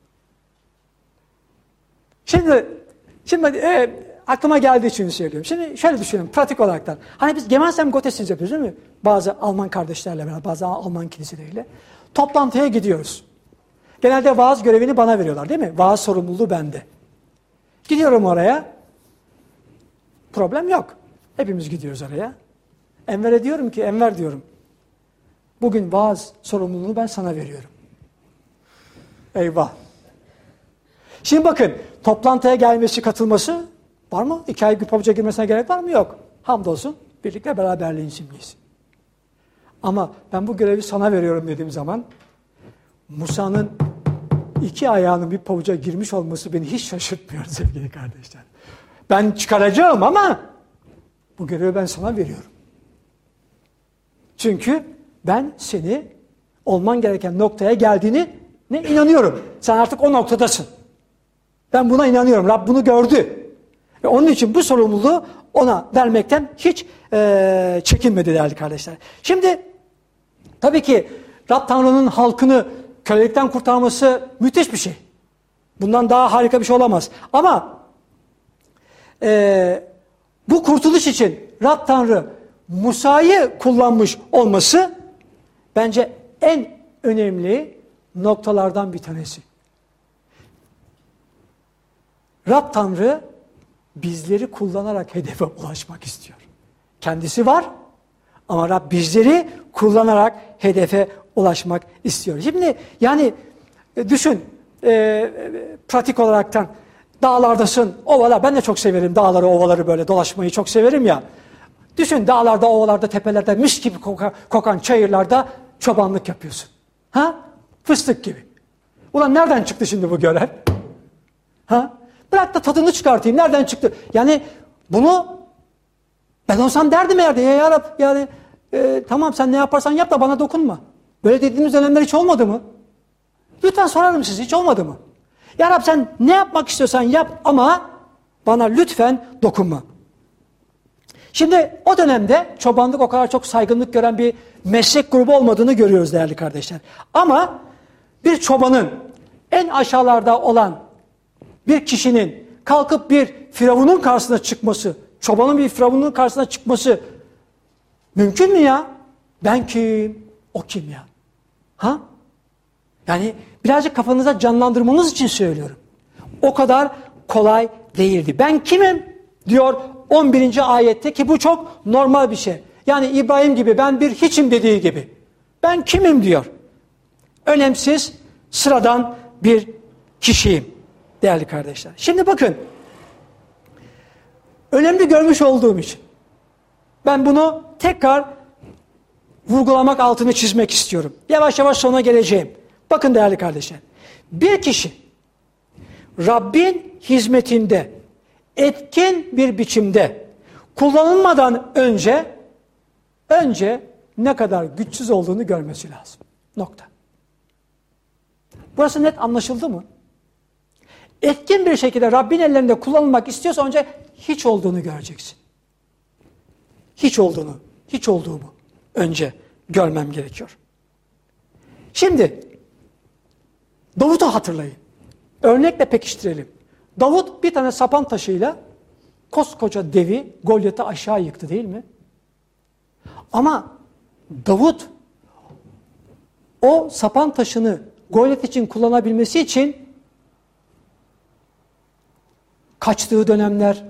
[SPEAKER 1] Şimdi aklıma geldiği için söylüyorum. Şimdi şöyle düşünün pratik olaraktan. Hani biz Gemeinsam Gottesdienst yapıyoruz değil mi? Bazı Alman kardeşlerle beraber, bazı Alman kiliseleriyle. Toplantıya gidiyoruz. Genelde vaaz görevini bana veriyorlar değil mi? Vaaz sorumluluğu bende. Gidiyorum oraya. Problem yok. Hepimiz gidiyoruz oraya. Enver'e diyorum ki, Enver diyorum. Bugün vaaz sorumluluğunu ben sana veriyorum. Eyvah. Şimdi bakın, toplantıya gelmesi, katılması var mı? 2 ay bir pabuca girmesine gerek var mı? Yok. Hamdolsun, birlikte beraberliğin simgesi. Ama ben bu görevi sana veriyorum dediğim zaman, Musa'nın 2 ayağının bir pabuca girmiş olması beni hiç şaşırtmıyor sevgili kardeşler. Ben çıkaracağım ama bu görevi ben sana veriyorum. Çünkü ben seni olman gereken noktaya geldiğine inanıyorum. Sen artık o noktadasın. Ben buna inanıyorum. Rab bunu gördü. Ve onun için bu sorumluluğu ona vermekten hiç çekinmedi değerli kardeşler. Şimdi tabii ki Rab Tanrı'nın halkını kölelikten kurtarması müthiş bir şey. Bundan daha harika bir şey olamaz. Ama bu kurtuluş için Rab Tanrı Musa'yı kullanmış olması bence en önemli noktalardan bir tanesi. Rab Tanrı bizleri kullanarak hedefe ulaşmak istiyor. Kendisi var ama Rab bizleri kullanarak hedefe ulaşmak istiyor. Şimdi yani düşün pratik olaraktan dağlardasın, ovalar. Ben de çok severim dağları, ovaları böyle dolaşmayı çok severim ya. Düşün dağlarda, ovalarda, tepelerde mis gibi kokan çayırlarda çobanlık yapıyorsun. Ha? Fıstık gibi. Ulan nereden çıktı şimdi bu görev? Ha? Bırak da tadını çıkartayım. Nereden çıktı? Yani bunu ben olsam derdim herhalde. Ya Rab yani tamam sen ne yaparsan yap da bana dokunma. Böyle dediğimiz dönemler hiç olmadı mı? Lütfen sorarım size hiç olmadı mı? Ya Rab sen ne yapmak istiyorsan yap ama bana lütfen dokunma. Şimdi o dönemde çobanlık o kadar çok saygınlık gören bir meslek grubu olmadığını görüyoruz değerli kardeşler. Ama bir çobanın en aşağılarda olan bir kişinin kalkıp bir firavunun karşısına çıkması, çobanın bir firavunun karşısına çıkması mümkün mü ya? Ben kim? O kim ya? Ha? Yani birazcık kafanıza canlandırmanız için söylüyorum. O kadar kolay değildi. Ben kimim diyor 11. ayette, ki bu çok normal bir şey. Yani İbrahim gibi, ben bir hiçim dediği gibi. Ben kimim diyor. Önemsiz, sıradan bir kişiyim değerli kardeşler. Şimdi bakın, önemli görmüş olduğum için ben bunu tekrar vurgulamak, altını çizmek istiyorum. Yavaş yavaş sona geleceğim. Bakın değerli kardeşler, bir kişi Rabbin hizmetinde etkin bir biçimde kullanılmadan önce ne kadar güçsüz olduğunu görmesi lazım. Nokta. Burası net anlaşıldı mı? Etkin bir şekilde Rabbin ellerinde kullanılmak istiyorsa önce hiç olduğunu göreceksin. Hiç olduğumu önce görmem gerekiyor. Şimdi Davut'u hatırlayın. Örnekle pekiştirelim. Davut bir tane sapan taşıyla koskoca devi, Golyat'ı aşağı yıktı, değil mi? Ama Davut o sapan taşını Golyat için kullanabilmesi için kaçtığı dönemler,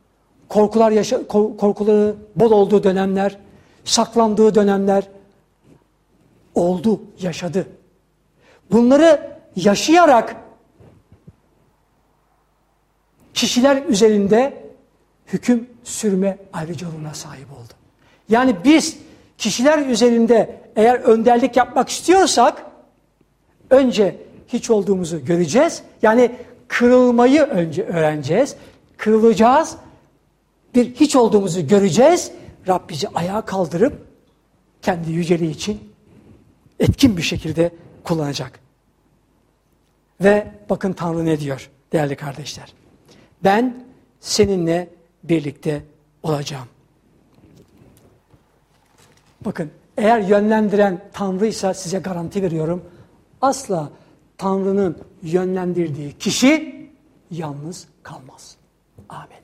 [SPEAKER 1] korkuları bol olduğu dönemler, saklandığı dönemler oldu, yaşadı. Bunları yaşayarak kişiler üzerinde hüküm sürme ayrıcalığına sahip oldu. Yani biz kişiler üzerinde eğer önderlik yapmak istiyorsak önce hiç olduğumuzu göreceğiz. Yani kırılmayı önce öğreneceğiz. Kırılacağız. Bir hiç olduğumuzu göreceğiz. Rab bizi ayağa kaldırıp kendi yüceliği için etkin bir şekilde kullanacak. Ve bakın Tanrı ne diyor değerli kardeşler. Ben seninle birlikte olacağım. Bakın, eğer yönlendiren Tanrıysa size garanti veriyorum, asla Tanrı'nın yönlendirdiği kişi yalnız kalmaz. Amin.